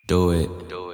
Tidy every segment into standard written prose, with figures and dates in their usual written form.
Do it.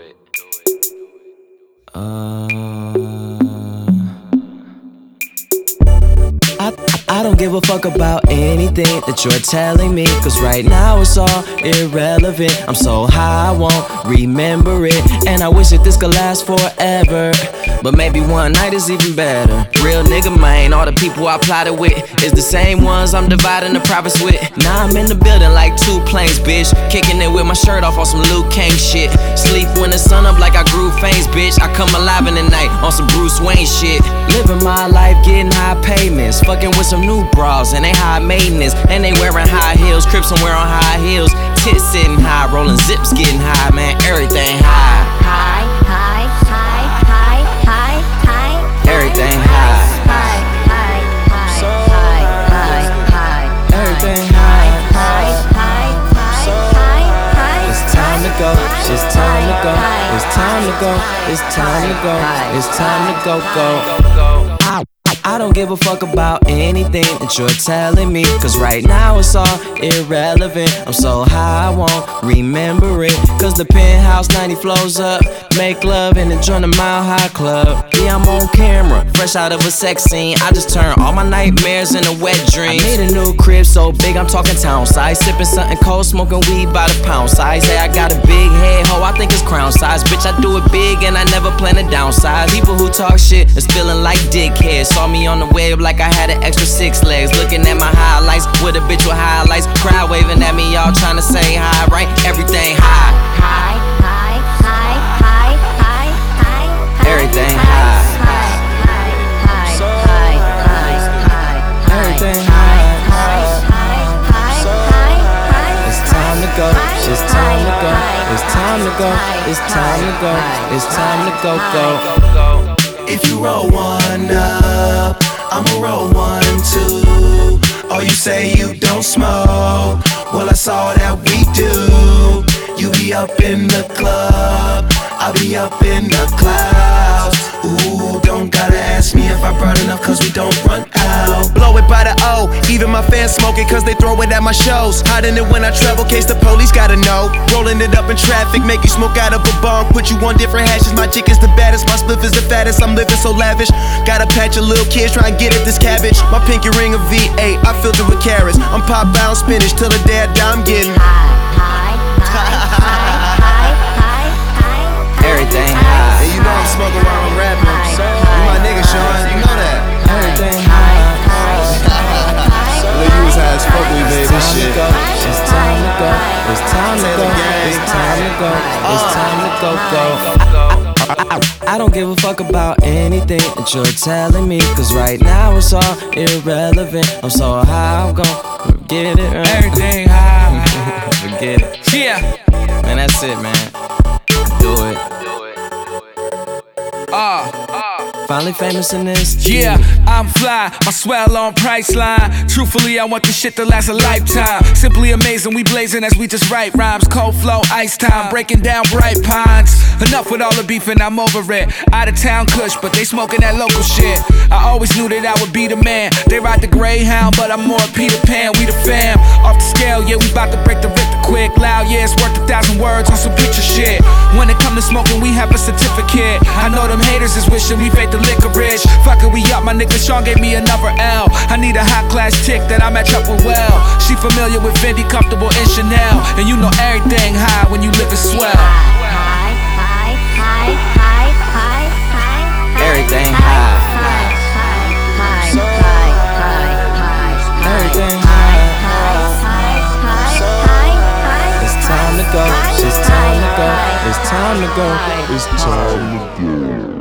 I don't give a fuck about anything that you're telling me, cause right now it's all irrelevant. I'm so high I won't remember it, and I wish that this could last forever, but maybe one night is even better. Real nigga man, all the people I plotted with is the same ones I'm dividing the profits with. Now I'm in the building like 2 planes, bitch, kicking it with my shirt off on some Luke Kane shit. Sleep when the sun up like I grew fangs, bitch. I come alive in the night on some Bruce Wayne shit. Living my life, getting high payments, fucking with some new bras and they high maintenance, and they wearing high heels. Crips somewhere on high heels, tits sitting high, rolling zips, getting high, man, everything high. High, high, high, high, high, high. Everything high. High, high, high, high, high, high. Everything high. High, high, high, high, high. It's time to go. It's time to go. It's time to go. It's time to go. It's time to go. I don't give a fuck about anything that you're telling me, cause right now it's all irrelevant. I'm so high I won't remember it, cause the penthouse 90 flows up, make love and enjoy the Mile High Club. Yeah, I'm on camera, fresh out of a sex scene. I just turned all my nightmares into wet dreams. I made a new crib so big I'm talking town size, sipping something cold, smoking weed by the pound size. Say I got a big head, ho, I think it's crown size. Bitch, I do it big and I never plan to downsize. People who talk shit is feeling like dickheads. Saw me on the wave like I had an extra 6 legs, looking at my highlights with a bitch with highlights, crowd waving at me, y'all trying to say hi, right? Everything high. High, high, high, high, high, high. Everything high. High, high, high, high, high, high. Everything high, high, high, high, high. It's time to go. It's time to go. It's time to go. It's time to go. It's time to go. If you roll one up, I'ma roll one too. Oh, you say you don't smoke, well I saw that we do. You be up in the club, I'll be up in the clouds. Ooh, don't gotta ask me if I brought enough, cause we don't run out. Blow it by the O, even my fans smoke it cause they throw it at my shows. Hiding it when I travel, case the police gotta know. Rolling it up in traffic, make you smoke out of a bong. Put you on different hashes, my chick is the baddest, my spliff is the fattest. I'm living so lavish, got a patch of little kids trying to get at this cabbage. My pinky ring a V8, I filled it with carrots. I'm pop bound spinach till the day I die, I'm getting Everything high. Hey, you know I'm smoking while I'm rapping. You my nigga, Sean, you know that. Everything high. Well, you was high as fuck when we made this shit. It's time to go. It's time to go. It's time to go. It's time to go. I don't give a fuck about anything that you're telling me, cause right now it's all irrelevant. I'm so high, I'm gon' forget it. Everything high. Forget it. Yeah. Man, that's it, man. Do it. Finally famous in this. Yeah, I'm fly, my swell on Priceline. Truthfully, I want this shit to last a lifetime. Simply amazing, we blazing as we just write rhymes. Cold flow, ice time, breaking down bright pines. Enough with all the beef and I'm over it. Out of town kush, but they smoking that local shit. I always knew that I would be the man. They ride the Greyhound, but I'm more Peter Pan. We the fam, off the scale, yeah, we bout to break the Richter quick. Loud, yeah, it's worth 1,000 words on some picture shit. When it come to smoking, we have a certificate. I know them haters is wishing we fake the licorice. Fuck it, we up, my nigga Sean gave me another L. I need a high class chick that I match up with well. She familiar with Fendi, comfortable in Chanel, and you know everything high when you living swell. High, high, high, high, high, high. Everything high. High, high, high, high, high, high. Everything high. High, high, high, high. It's time to go. It's time to go. It's time to go. It's time to go.